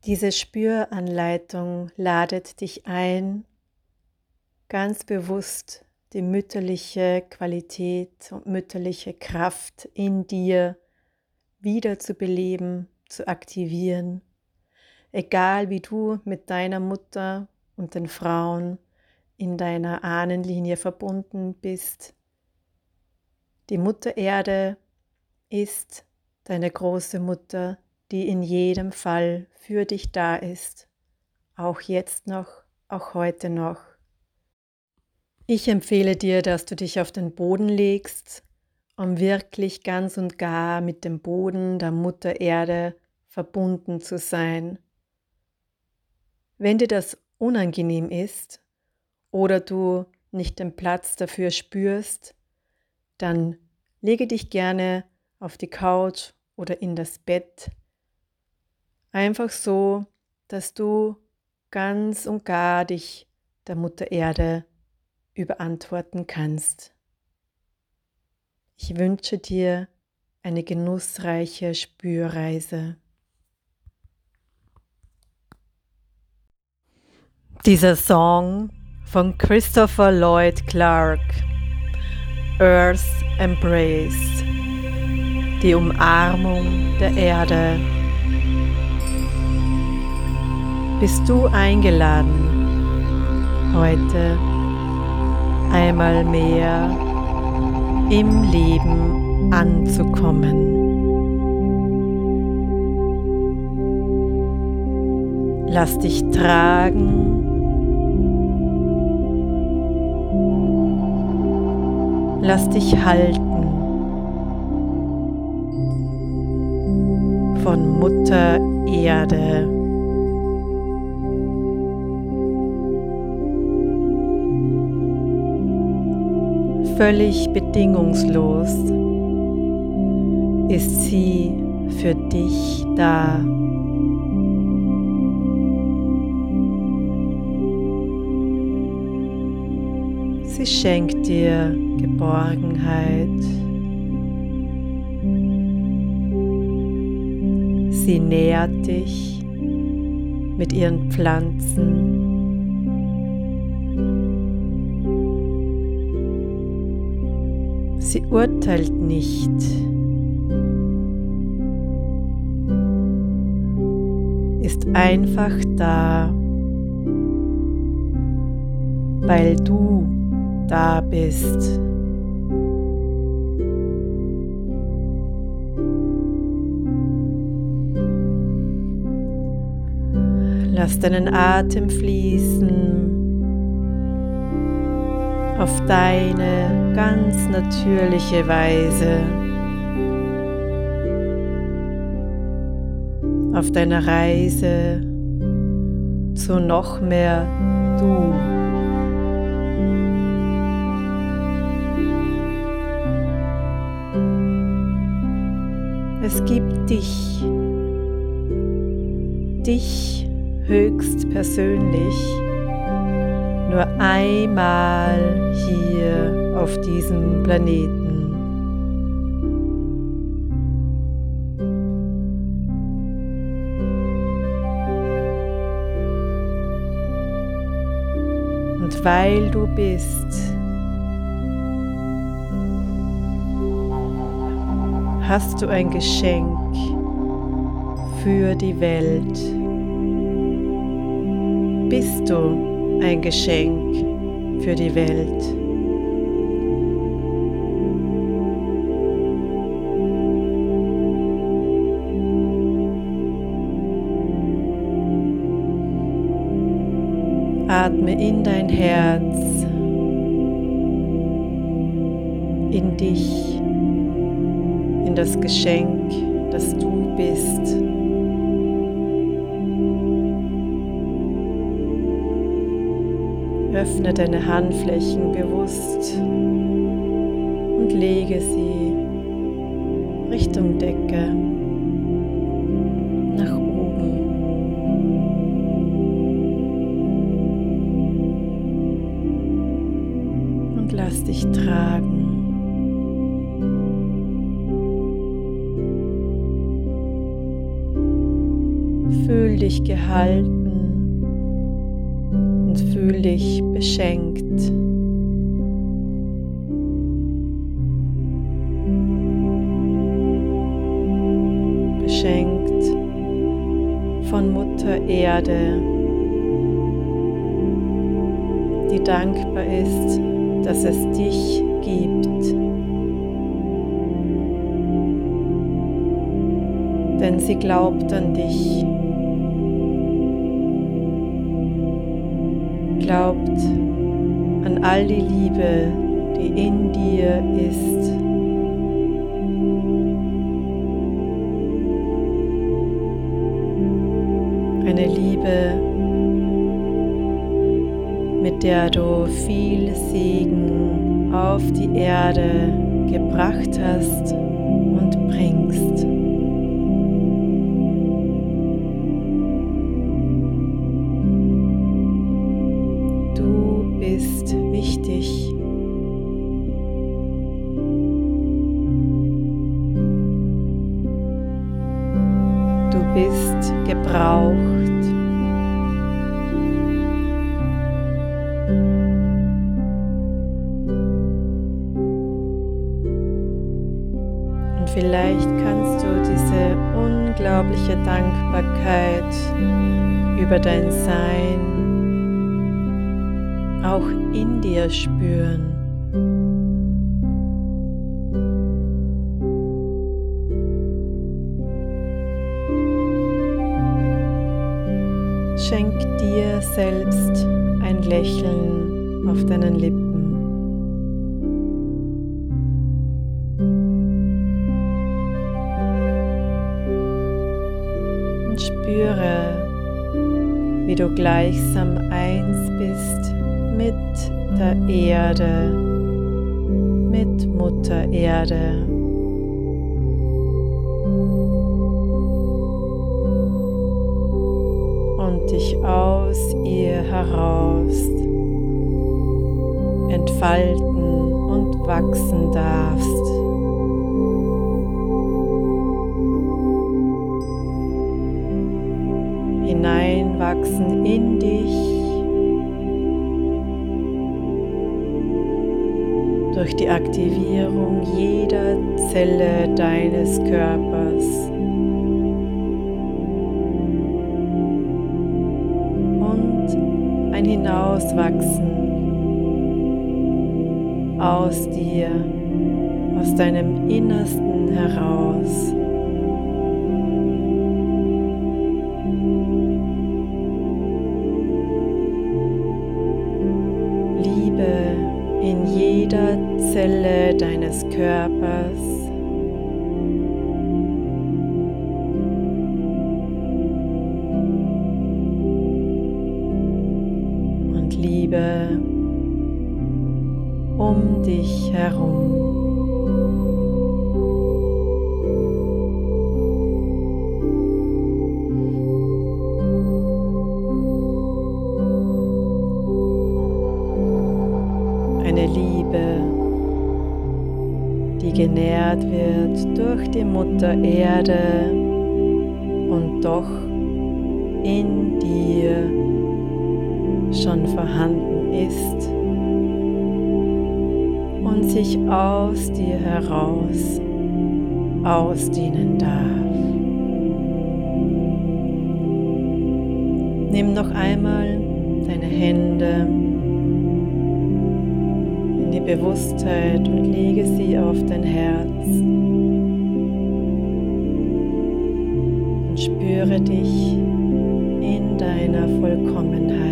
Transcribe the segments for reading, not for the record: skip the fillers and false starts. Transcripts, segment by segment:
Diese Spüranleitung ladet dich ein, ganz bewusst die mütterliche Qualität und mütterliche Kraft in dir wieder zu beleben, zu aktivieren, egal wie du mit deiner Mutter und den Frauen in deiner Ahnenlinie verbunden bist. Die Mutter Erde ist deine große Mutter, die in jedem Fall für dich da ist, auch jetzt noch, auch heute noch. Ich empfehle dir, dass du dich auf den Boden legst, um wirklich ganz und gar mit dem Boden der Mutter Erde verbunden zu sein. Wenn dir das unangenehm ist oder du nicht den Platz dafür spürst, dann lege dich gerne auf die Couch oder in das Bett. Einfach so, dass du ganz und gar dich der Mutter Erde überantworten kannst. Ich wünsche dir eine genussreiche Spürreise. Dieser Song von Christopher Lloyd Clark, Earth Embrace, die Umarmung der Erde. Bist du eingeladen, heute einmal mehr im Leben anzukommen. Lass dich tragen. Lass dich halten von Mutter Erde. Völlig bedingungslos ist sie für dich da. Sie schenkt dir Geborgenheit. Sie nährt dich mit ihren Pflanzen. Sie urteilt nicht. Ist einfach da, weil du da bist. Lass deinen Atem fließen auf deine ganz natürliche Weise. Auf deiner Reise zu noch mehr Du. Es gibt dich höchstpersönlich, nur einmal hier auf diesem Planeten. Und weil du bist, hast du ein Geschenk für die Welt. Bist du ein Geschenk für die Welt? Atme in dein Herz, in dich, in das Geschenk, das du bist. Öffne deine Handflächen bewusst und lege sie Richtung Decke nach oben. Und lass dich tragen. Fühl dich gehalten und fühl dich beschenkt. Beschenkt von Mutter Erde, die dankbar ist, dass es dich gibt. Denn sie glaubt an dich, glaubt an all die Liebe, die in dir ist. Eine Liebe, mit der du viel Segen auf die Erde gebracht hast und bringst. Du bist wichtig. Du bist gebraucht. Und vielleicht kannst du diese unglaubliche Dankbarkeit über dein Sein auch in dir spüren. Schenk dir selbst ein Lächeln auf deinen Lippen. Und spüre, wie du gleichsam eins bist mit der Erde, mit Mutter Erde. Und dich aus ihr heraus entfalten und wachsen darfst. Hineinwachsen in dich, durch die Aktivierung jeder Zelle deines Körpers. Und ein Hinauswachsen aus dir, aus deinem Innersten heraus. In jeder Zelle deines Körpers. Und Liebe um dich herum. Eine Liebe, die genährt wird durch die Mutter Erde und doch in dir schon vorhanden ist und sich aus dir heraus ausdehnen darf. Nimm noch einmal deine Hände in die Bewusstheit und lege sie auf dein Herz und spüre dich in deiner Vollkommenheit.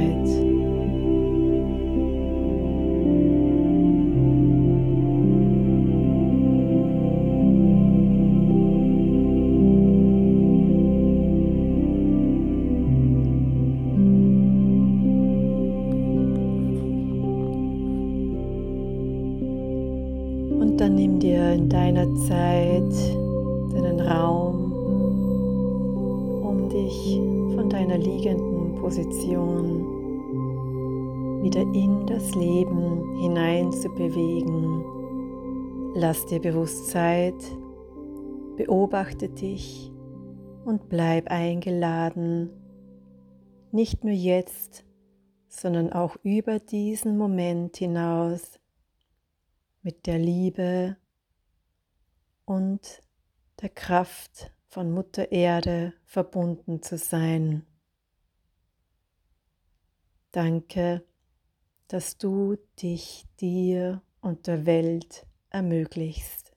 Und dann nimm dir in deiner Zeit deinen Raum, um dich von deiner liegenden Position wieder in das Leben hinein zu bewegen. Lass dir bewusst Zeit, beobachte dich und bleib eingeladen, nicht nur jetzt, sondern auch über diesen Moment hinaus mit der Liebe und der Kraft von Mutter Erde verbunden zu sein. Danke, dass du dich dir und der Welt ermöglichst.